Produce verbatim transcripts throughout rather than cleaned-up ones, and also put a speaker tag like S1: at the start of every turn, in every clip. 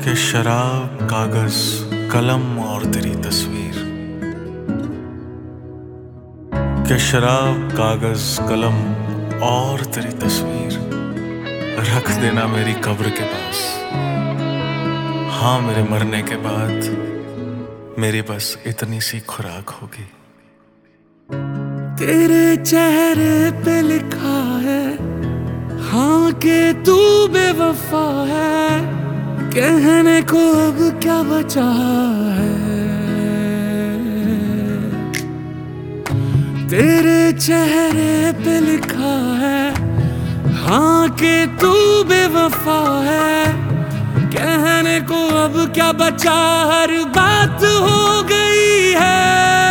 S1: के शराब, कागज, कलम और तेरी तस्वीर, के शराब, कागज, कलम और तेरी तस्वीर रख देना मेरी कब्र के पास। हाँ, मेरे मरने के बाद मेरी बस इतनी सी खुराक होगी।
S2: तेरे चेहरे पे लिखा है हाँ के तू बेवफा है, कहने को अब क्या बचा है। तेरे चेहरे पे लिखा है हाँ के तू बेवफा है, कहने को अब क्या बचा, हर बात हो गई है।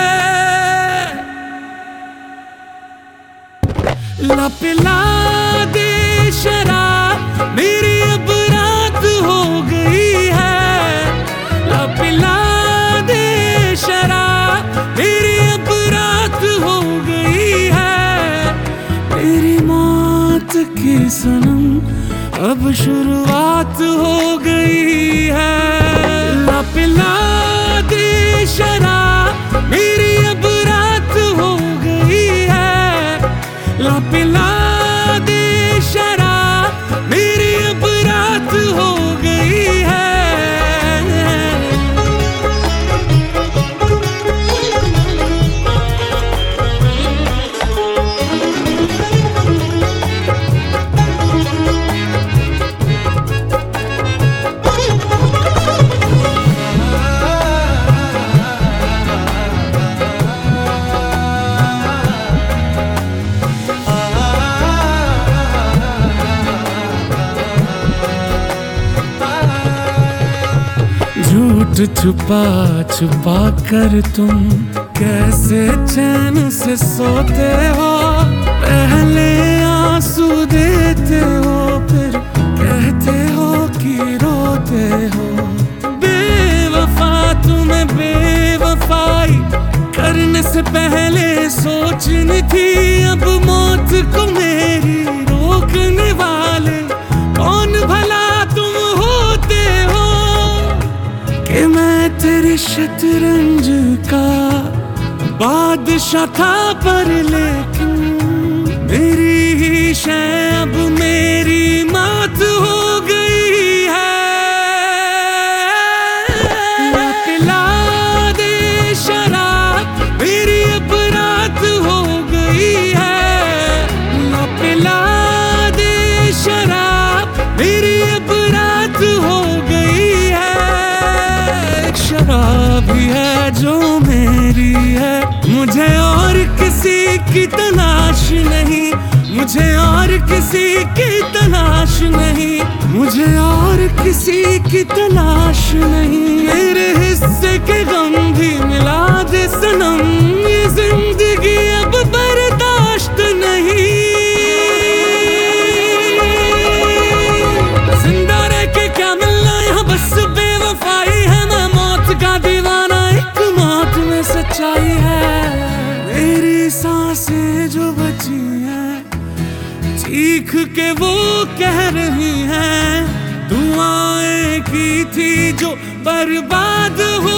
S2: ला पिला दे शराब मेरी अब रात हो गई है, ला पिला दे शराब मेरी अब रात हो गई है। मेरी मौत की सनम अब शुरुआत हो गई है। ला पिला दे शराब मेरी अब रात हो गई है, ला पिला दे शराब मेरी अब रात हो गई है। झूठ छुपा छुपा कर तुम कैसे चैन से सोते हो, पहले आंसू देते हो फिर कहते हो कि रोते हो। बेवफा तुम्हें बेवफाई करने से पहले सोचनी थी, अब मौत को मेरी रोकने वाले कौन भला तुम होते हो। कि मैं तेरी शतरंज का बादशाह था पर लेकिन मेरी ही शय अब मेरी मात हो गई है। ला पिला दे शराब मेरी अब रात हो गई है, ला पिला दे शराब मेरी अब रात हो गई है। शराब ही है जो मेरी है, मुझे और किसी की तलाश नहीं, मुझे और किसी की तलाश नहीं, मुझे और किसी की तलाश नहीं। मेरे हिस्से के गम भी मिला दे सनम, ये जिंदगी अब बर्दाश्त नहीं। जिंदा रह के क्या मिलना यहाँ, बस बेवफाई है। मैं मौत का दीवाना, एक मौत में सच्चाई है। मेरी सांसें जो बची हैं चीख के वो कह रही हैं, दुआएं की थी जो बर्बाद हो